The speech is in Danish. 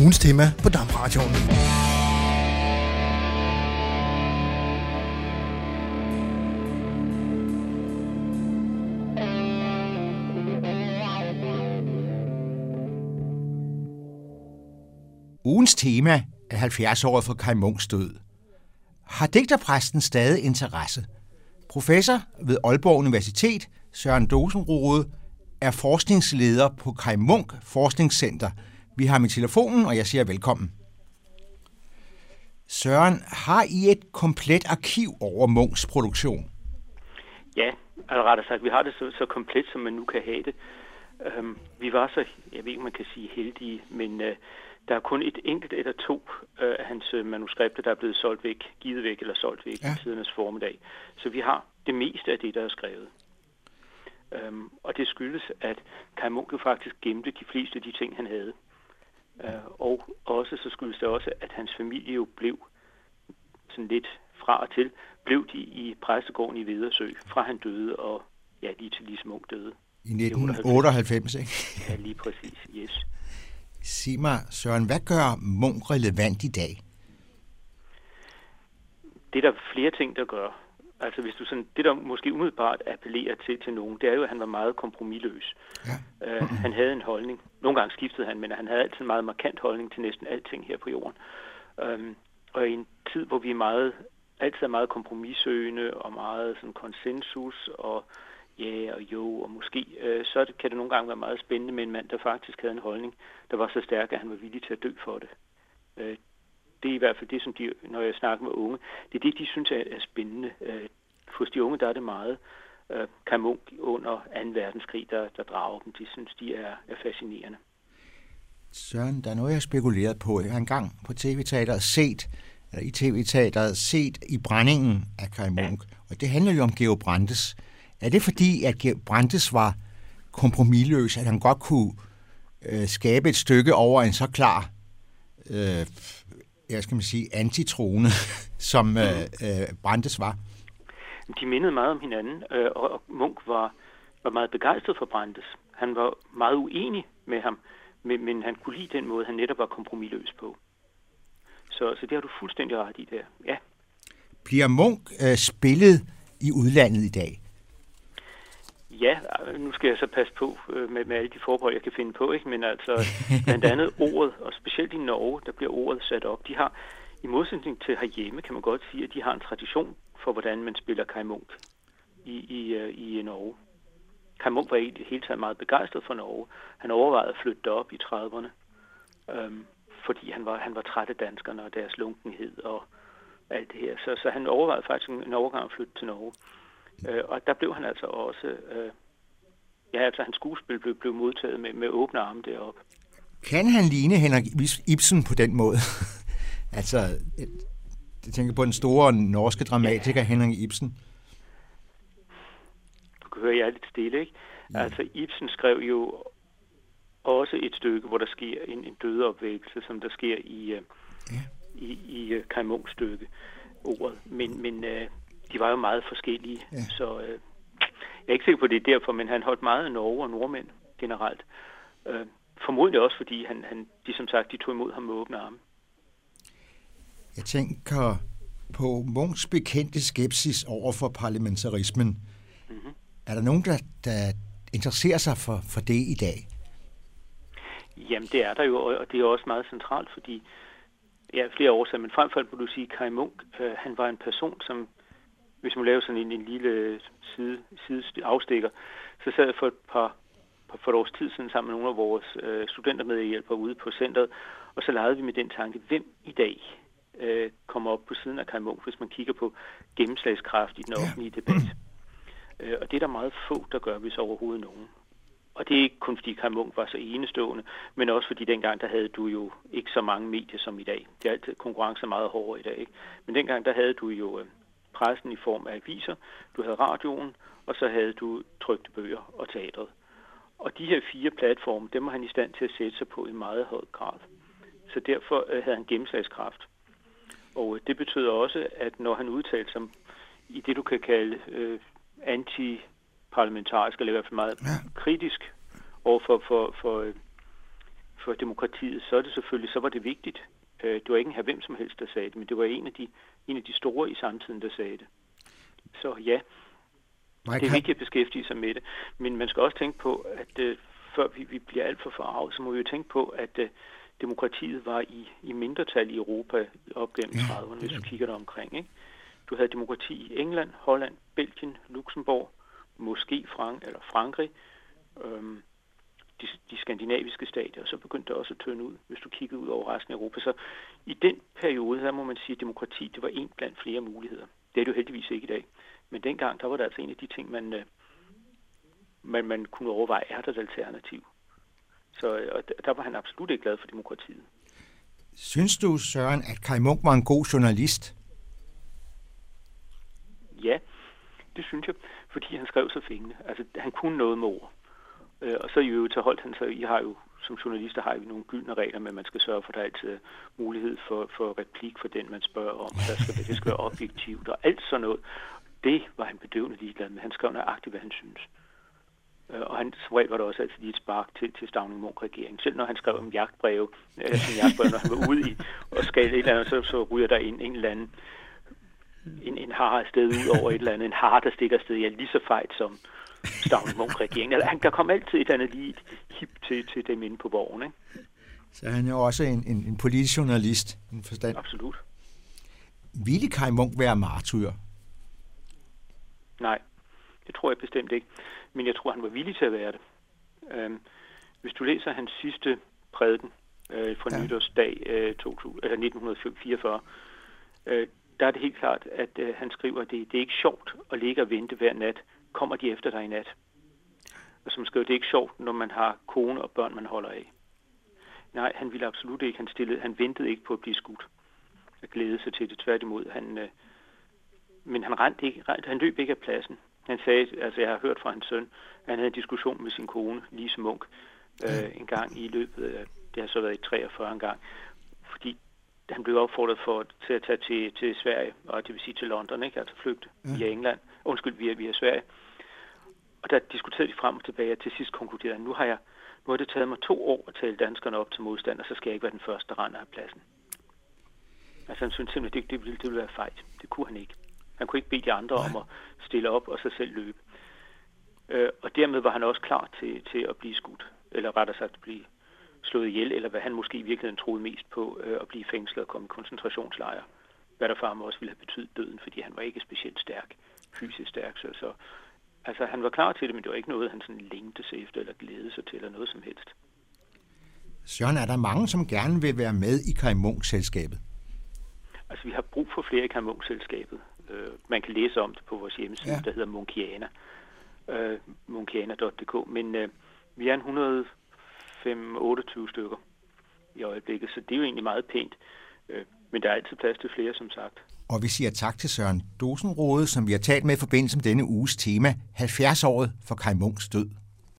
ugens tema på DAB-radioen. Ugens tema er 70-året for Kaj Munks død. Har digterpræsten stadig interesse? Professor ved Aalborg Universitet, Søren Dosenrode, er forskningsleder på Kaj Munk Forskningscenter. Vi har med telefonen, og jeg siger velkommen. Søren, har I et komplet arkiv over Munks produktion? Ja, altså rettere sagt, vi har det så komplet, som man nu kan have det. Vi var så, jeg ved ikke, man kan sige heldige, men der er kun et enkelt eller to af hans manuskripter, der er blevet solgt væk, givet væk eller solgt væk i tidernes formiddag. Så vi har det meste af det, der er skrevet. Og det skyldes, at Kaj Munk jo faktisk gemte de fleste af de ting, han havde. Og også så skyldes det også, at hans familie jo blev sådan lidt fra og til, blev de i præstegården i Vedersø, fra han døde og ja, lige til Lise Munk døde. I 1998, ikke? Ja, lige præcis, yes. Sig mig, Søren, hvad gør Munk relevant i dag? Det er der flere ting, der gør. Altså hvis du sådan, det der måske umiddelbart appellerer til nogen, det er jo, at han var meget kompromisløs. Ja. Han havde en holdning. Nogle gange skiftede han, men han havde altid en meget markant holdning til næsten alting her på jorden. Og i en tid, hvor vi altid er meget kompromissøgende og meget sådan konsensus og ja og jo og måske, så kan det nogle gange være meget spændende med en mand, der faktisk havde en holdning, der var så stærk, at han var villig til at dø for det. Det er i hvert fald det, som når jeg snakker med unge, det er det, de synes er spændende. Hos de unge, der er det meget. Kaj Munk under 2. verdenskrig, der drager dem, de synes, de er fascinerende. Søren, der er noget, jeg har spekuleret på. Jeg har engang på tv-teateret set i brændingen af Kaj Munk, og det handler jo om Georg Brandes. Er det fordi, at Georg Brandes var kompromisløs, at han godt kunne skabe et stykke over en så klar antitrone, som Brandes var? De mindede meget om hinanden, og Munk var meget begejstret for Brandes. Han var meget uenig med ham, men han kunne lide den måde, han netop var kompromisløs på. Så det har du fuldstændig ret i der, ja. Bliver Munk spillet i udlandet i dag? Ja, nu skal jeg så passe på med alle de forbehold, jeg kan finde på, ikke? Men altså blandt andet ordet, og specielt i Norge, der bliver ordet sat op. De har, i modsætning til herhjemme, kan man godt sige, at de har en tradition for, hvordan man spiller Kaj Munk i Norge. Kaj Munk var i det hele taget meget begejstret for Norge. Han overvejede at flytte derop i 30'erne, fordi han var træt af danskerne og deres lunkenhed og alt det her. Så han overvejede faktisk en overgang at flytte til Norge. Og der blev han altså også, hans skuespil blev modtaget med åbne arme deroppe. Kan han ligne Henrik Ibsen på den måde? Altså, jeg tænker på den store norske dramatiker Henrik Ibsen. Du kan høre, jeg er lidt stille, ikke? Ja. Altså, Ibsen skrev jo også et stykke, hvor der sker en dødeopvækkelse, som der sker i Kaj Munks stykke, ordet. Men de var jo meget forskellige, så jeg er ikke sikker på, det er derfor, men han holdt meget af Norge og nordmænd generelt. Formodentlig også, fordi de som sagt, de tog imod ham med åbne arme. Jeg tænker på Munks bekendte skepsis over for parlamentarismen. Mm-hmm. Er der nogen, der interesserer sig for det i dag? Jamen, det er der jo, og det er også meget centralt, fordi flere årsager, men frem for alt må du sige, Kaj Munk, han var en person, som, hvis man laver sådan en lille side afstikker, så sad jeg for et års tid siden sammen med nogle af vores studentermedhjælpere ude på centret, og så legede vi med den tanke, hvem i dag kommer op på siden af Kaj Munk, hvis man kigger på gennemslagskraft i den offentlige debat. Og det er der meget få, der gør, hvis overhovedet nogen. Og det er ikke kun fordi Kaj Munk var så enestående, men også fordi dengang, der havde du jo ikke så mange medier som i dag. Det er altid konkurrence meget hårdere i dag, ikke? Men dengang, der havde du jo pressen i form af aviser, du havde radioen, og så havde du trykte bøger og teatret. Og de her 4 platforme, dem var han i stand til at sætte sig på i meget høj grad. Så derfor havde han gennemslagskraft. Og det betød også, at når han udtalte sig i det, du kan kalde anti-parlamentarisk, eller i hvert fald meget kritisk overfor for demokratiet, så er det selvfølgelig, så var det vigtigt. Det var ikke hvem som helst, der sagde det, men det var en af de store i samtiden, der sagde det. Så ja, det er vigtigt at beskæftige sig med det. Men man skal også tænke på, at før vi bliver alt for forarvet, så må vi jo tænke på, at demokratiet var i mindretal i Europa op gennem 30'erne, hvis du kigger der omkring. Ikke? Du havde demokrati i England, Holland, Belgien, Luxembourg, måske Frankrig, de skandinaviske stater, og så begyndte det også at tørne ud, hvis du kiggede ud over resten af Europa. Så i den periode, der må man sige, at demokrati, det var en blandt flere muligheder. Det er det jo heldigvis ikke i dag. Men dengang, der var det altså en af de ting, man kunne overveje, er der et alternativ. Så der var han absolut ikke glad for demokratiet. Synes du, Søren, at Kaj Munk var en god journalist? Ja, det synes jeg, fordi han skrev så fængende. Altså, han kunne noget med ord. Og så i øvrigt så holdt han så, I har jo som journalister har vi nogle gyldne regler, men man skal sørge for, at der er altid mulighed for replik for den, man spørger om. Det skal være objektivt og alt sådan noget. Det var han bedøvende ligeglad med. Han skrev nøjagtigt, hvad han synes. Og han som regel var der også altid lige et spark til Stauning Munk-regeringen. Selv når han skrev om jagtbreve, når han var ude i og skal et eller andet, så ryger der en eller anden en hare afsted ud over et eller andet. En hare, der stikker afsted. Ja, lige så fejt som Stauning Munk-regeringen. Der kom altid et andet lige hip til dem inde på borgen, ikke? Så han er jo også en politisk journalist. En forstand. Absolut. Ville Kaj Munk være martyr? Nej, det tror jeg bestemt ikke. Men jeg tror, han var villig til at være det. Hvis du læser hans sidste prædiken fra nytårsdag 1944, der er det helt klart, at han skriver, at det er ikke sjovt at ligge og vente hver nat. Kommer de efter dig i nat? Og som skriver, det er ikke sjovt, når man har kone og børn, man holder af. Nej, han ville absolut ikke. Han ventede ikke på at blive skudt. Han glædede sig til det, tværtimod. Men han løb ikke af pladsen. Han sagde, altså jeg har hørt fra hans søn, han havde en diskussion med sin kone, Lise Munk, en gang i løbet af, det har så været i 43 en gang, fordi han blev opfordret til at tage til Sverige, og det vil sige til London, ikke? Altså flygte via England, via Sverige. Og der diskuterede de frem og tilbage, og til sidst konkluderede han, nu har det taget mig 2 år at tale danskerne op til modstand, og så skal jeg ikke være den første, der render af pladsen. Altså han synes simpelthen, det ville være fejt. Det kunne han ikke. Han kunne ikke bede de andre om at stille op og så selv løbe. Og dermed var han også klar til at blive skudt, eller rettere sagt at blive slået ihjel, eller hvad han måske i virkeligheden troede mest på, at blive fængslet og komme i koncentrationslejre. Hvad der for ham også ville have betydet døden, fordi han var ikke specielt stærk, fysisk stærk. Så altså, han var klar til det, men det var ikke noget, han sådan længtes efter, eller glædede sig til, eller noget som helst. Søren, er der mange, som gerne vil være med i Kaj Munk-selskabet? Altså, vi har brug for flere i Kaj Munk-selskabet. Man kan læse om det på vores hjemmeside, der hedder Munkiana. Munkiana.dk. Men vi er 128 stykker i øjeblikket, så det er jo egentlig meget pænt. Men der er altid plads til flere, som sagt. Og vi siger tak til Søren Dosenrode, som vi har talt med i forbindelse med denne uges tema, 70-året for Kaj Munks død.